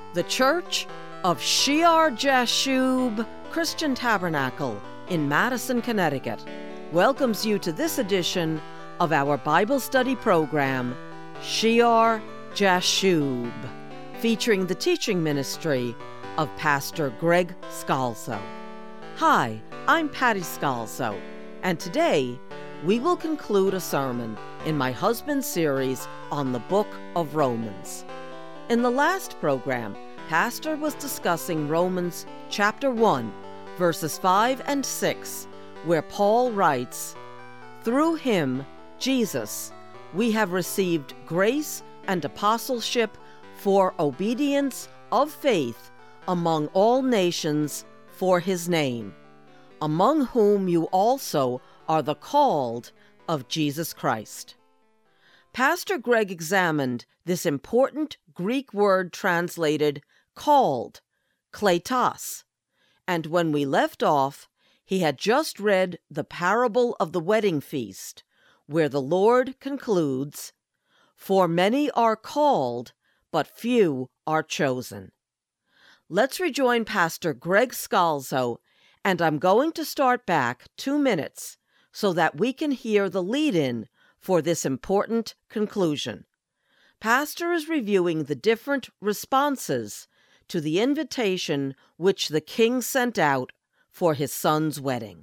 The Church of Shear Jashub Christian Tabernacle in Madison, Connecticut, welcomes you to this edition of our Bible study program, Shear Jashub, featuring the teaching ministry of Pastor Greg Scalzo. Hi, I'm Patty Scalzo, and today we will conclude a sermon in my husband's series on the book of Romans. In the last program, Pastor was discussing Romans chapter 1, verses 5 and 6, where Paul writes, "Through him, Jesus, we have received grace and apostleship for obedience of faith among all nations for his name, among whom you also are the called of Jesus Christ." Pastor Greg examined this important Greek word translated called, kletos, and when we left off, he had just read the parable of the wedding feast, where the Lord concludes, "For many are called, but few are chosen." Let's rejoin Pastor Greg Scalzo, and I'm going to start back 2 minutes so that we can hear the lead-in for this important conclusion. Pastor is reviewing the different responses to the invitation which the king sent out for his son's wedding.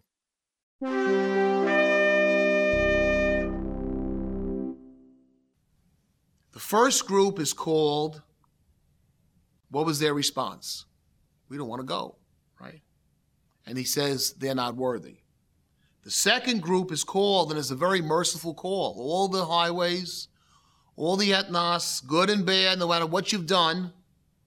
The first group is called, what was their response? We don't want to go, right? And he says they're not worthy. The second group is called, and it's a very merciful call. All the highways, all the ethnos, good and bad, no matter what you've done.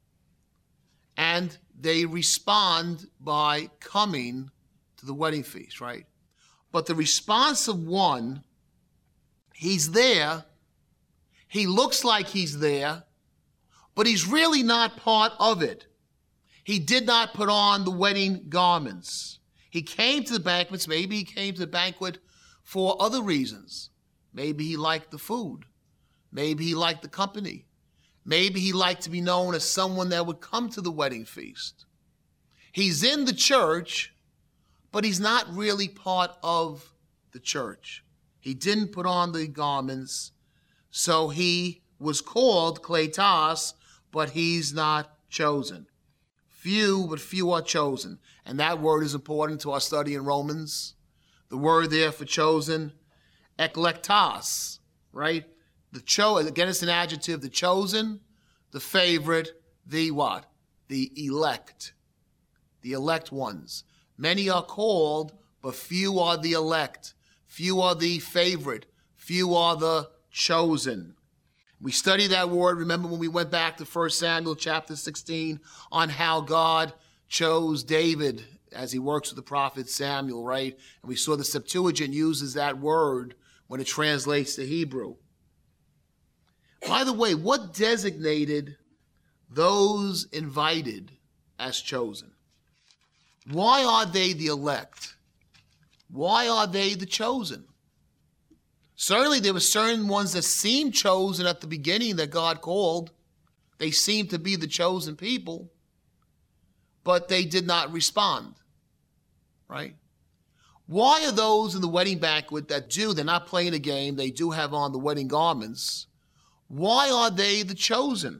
And they respond by coming to the wedding feast, right? But the response of one, he's there, he looks like he's there, but he's really not part of it. He did not put on the wedding garments. He came to the banquets. Maybe he came to the banquet for other reasons. Maybe he liked the food. Maybe he liked the company. Maybe he liked to be known as someone that would come to the wedding feast. He's in the church, but he's not really part of the church. He didn't put on the garments, so he was called kletos, but he's not chosen. Few, but few are chosen. And that word is important to our study in Romans. The word there for chosen, eklektos, right? Again, it's an adjective, the chosen, the favorite, the what? The elect ones. Many are called, but few are the elect. Few are the favorite. Few are the chosen. We studied that word, remember when we went back to 1 Samuel chapter 16 on how God chose David as he works with the prophet Samuel, right? And we saw the Septuagint uses that word when it translates to Hebrew. By the way, what designated those invited as chosen? Why are they the elect? Why are they the chosen? Certainly there were certain ones that seemed chosen at the beginning that God called. They seemed to be the chosen people, but they did not respond, right? Why are those in the wedding banquet that they're not playing a game, they do have on the wedding garments, why are they the chosen?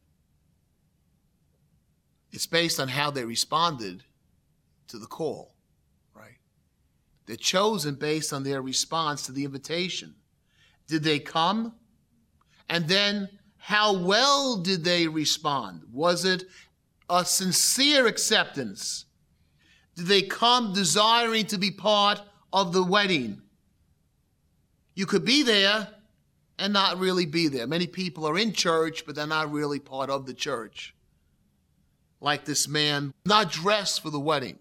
It's based on how they responded to the call, right? They're chosen based on their response to the invitation. Did they come? And then how well did they respond? Was it a sincere acceptance? Did they come desiring to be part of the wedding? You could be there and not really be there. Many people are in church, but they're not really part of the church. Like this man, not dressed for the wedding.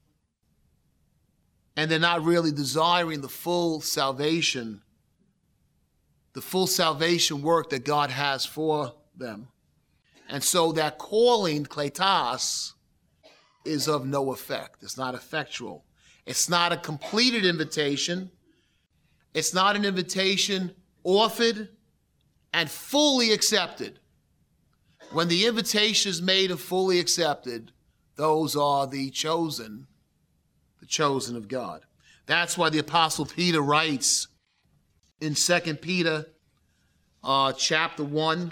And they're not really desiring the full salvation work that God has for them. And so that calling, kletos, is of no effect. It's not effectual. It's not a completed invitation. It's not an invitation offered and fully accepted. When the invitation is made and fully accepted, those are the chosen of God. That's why the Apostle Peter writes in 2 Peter chapter 1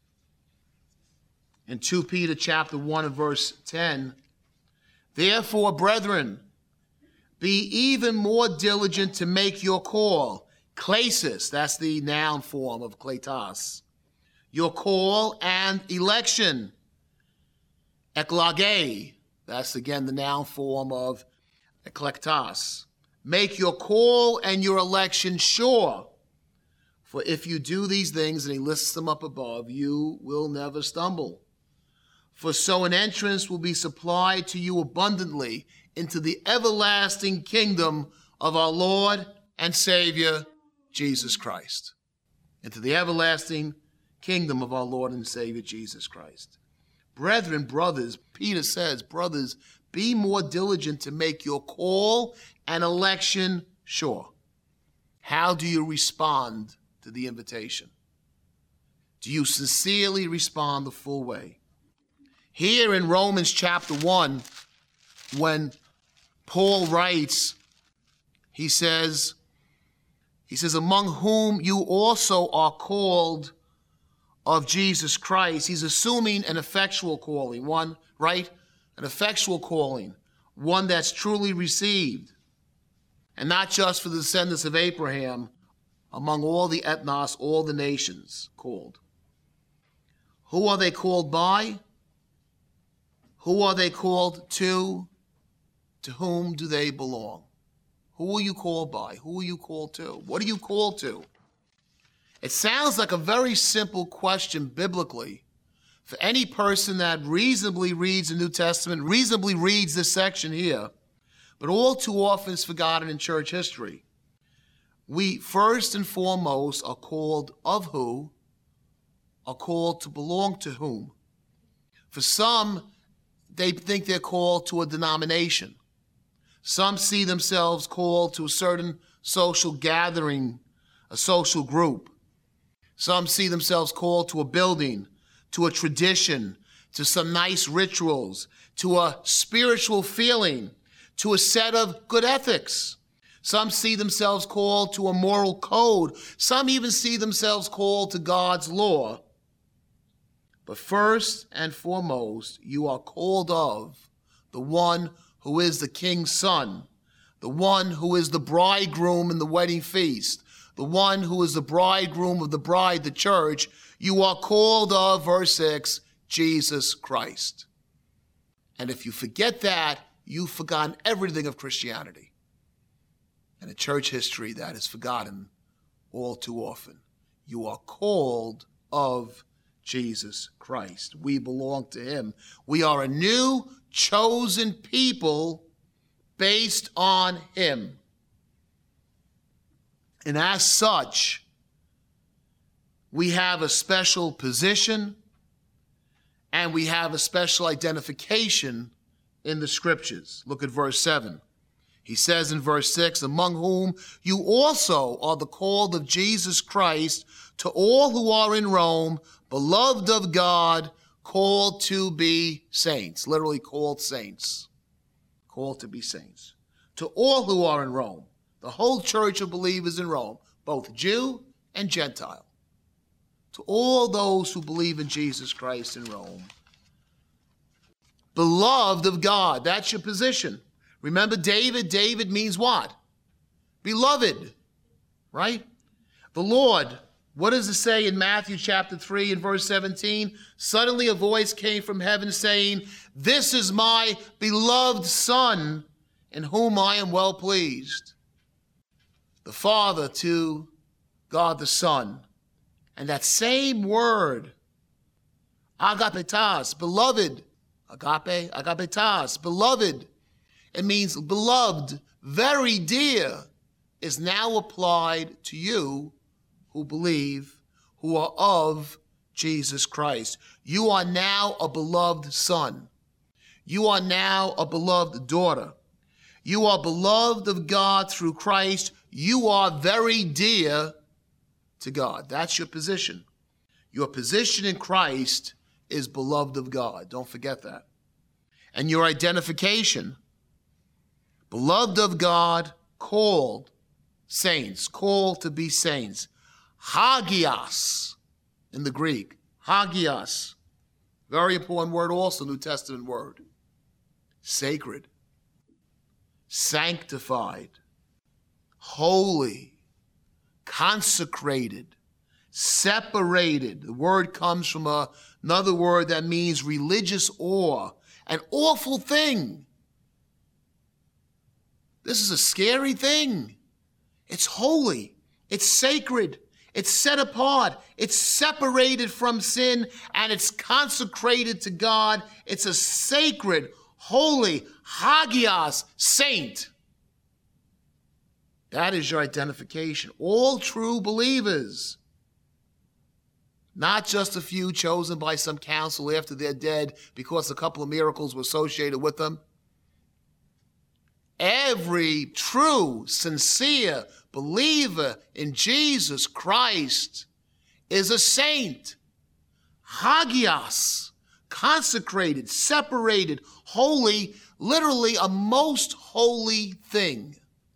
and 2 Peter chapter 1 and verse 10, "Therefore, brethren, be even more diligent to make your call." Klesis, that's the noun form of kletos. Your call and election. Eklage, that's again the noun form of eklektos. Make your call and your election sure. For if you do these things, and he lists them up above, you will never stumble. For so an entrance will be supplied to you abundantly into the everlasting kingdom of our Lord and Savior, Jesus Christ. Into the everlasting kingdom of our Lord and Savior, Jesus Christ. Brethren, brothers, Peter says, brothers, be more diligent to make your call and election sure. How do you respond to the invitation? Do you sincerely respond the full way? Here in Romans chapter 1, when Paul writes, he says, among whom you also are called of Jesus Christ. He's assuming an effectual calling, one, right? An effectual calling, one that's truly received. And not just for the descendants of Abraham, among all the ethnos, all the nations called. Who are they called by? Who are they called to? To whom do they belong? Who are you called by? Who are you called to? What are you called to? It sounds like a very simple question biblically for any person that reasonably reads the New Testament, reasonably reads this section here, but all too often is forgotten in church history. We first and foremost are called of who, are called to belong to whom. For some, they think they're called to a denomination. Some see themselves called to a certain social gathering, a social group. Some see themselves called to a building, to a tradition, to some nice rituals, to a spiritual feeling, to a set of good ethics. Some see themselves called to a moral code. Some even see themselves called to God's law. But first and foremost, you are called of the one who is the king's son, the one who is the bridegroom in the wedding feast, the one who is the bridegroom of the bride, the church. You are called of, verse 6, Jesus Christ. And if you forget that, you've forgotten everything of Christianity. And in church history, that is forgotten all too often. You are called of Jesus Christ. We belong to him. We are a new, chosen people based on him. And as such, we have a special position and we have a special identification in the scriptures. Look at verse 7. He says in verse 6, among whom you also are the called of Jesus Christ, to all who are in Rome, beloved of God, called to be saints. Literally called saints. Called to be saints. To all who are in Rome. The whole church of believers in Rome, both Jew and Gentile. To all those who believe in Jesus Christ in Rome. Beloved of God, that's your position. Remember David? David means what? Beloved, right? The Lord, what does it say in Matthew chapter 3 and verse 17? Suddenly a voice came from heaven saying, this is my beloved Son, in whom I am well pleased. The Father to God the Son. And that same word, agapetas, beloved, agapetas, beloved. It means beloved, very dear, is now applied to you who believe, who are of Jesus Christ. You are now a beloved son. You are now a beloved daughter. You are beloved of God through Christ. You are very dear to God. That's your position. Your position in Christ is beloved of God. Don't forget that. And your identification, beloved of God, called saints, called to be saints. Hagios in the Greek. Hagios. Very important word also, New Testament word. Sacred, sanctified, holy, consecrated, separated. The word comes from another word that means religious awe, an awful thing. This is a scary thing. It's holy, it's sacred, it's set apart, it's separated from sin, and it's consecrated to God. It's a sacred, holy, hagios, saint. That is your identification. All true believers, not just a few chosen by some council after they're dead because a couple of miracles were associated with them. Every true, sincere believer in Jesus Christ is a saint. Hagios, consecrated, separated, holy, literally a most holy thing.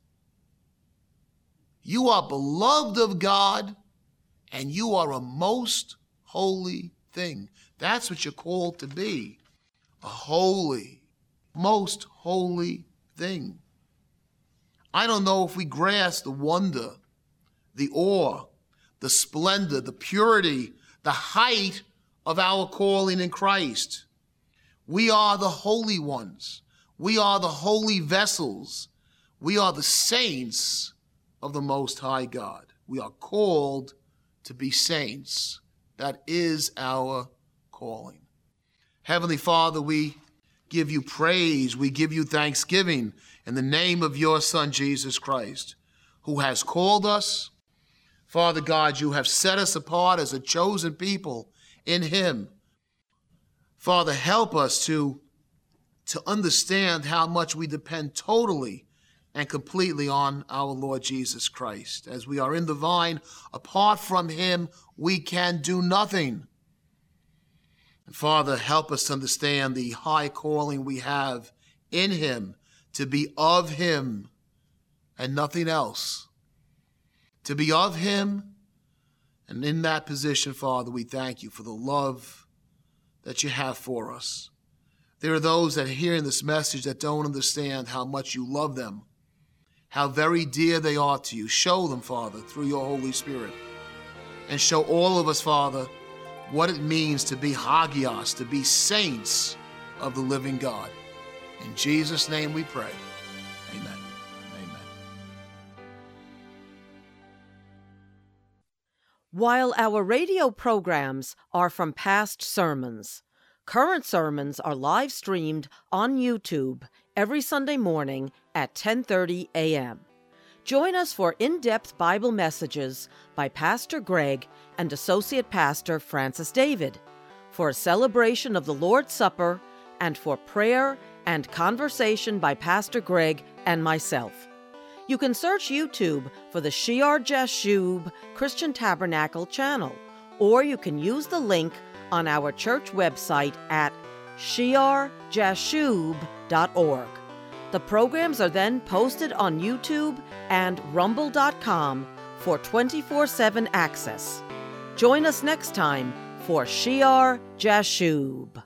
You are beloved of God, and you are a most holy thing. That's what you're called to be, a holy, most holy thing. I don't know if we grasp the wonder, the awe, the splendor, the purity, the height of our calling in Christ. We are the holy ones. We are the holy vessels. We are the saints of the Most High God. We are called to be saints. That is our calling. Heavenly Father, we give you praise. We give you thanksgiving in the name of your Son, Jesus Christ, who has called us. Father God, you have set us apart as a chosen people in him. Father, help us to understand how much we depend totally and completely on our Lord Jesus Christ. As we are in the vine, apart from him, we can do nothing. And Father, help us to understand the high calling we have in him, to be of him and nothing else. To be of him, and in that position, Father, we thank you for the love that you have for us. There are those that hear in this message that don't understand how much you love them, how very dear they are to you. Show them, Father, through your Holy Spirit. And show all of us, Father, what it means to be hagios, to be saints of the living God. In Jesus' name we pray. Amen. Amen. While our radio programs are from past sermons, current sermons are live streamed on YouTube every Sunday morning at 10:30 a.m. Join us for in-depth Bible messages by Pastor Greg and Associate Pastor Francis David, for a celebration of the Lord's Supper, and for prayer and conversation by Pastor Greg and myself. You can search YouTube for the Shear Jashub Christian Tabernacle channel, or you can use the link on our church website at shearjashub.org. The programs are then posted on YouTube and rumble.com for 24/7 access. Join us next time for Shear Jashub.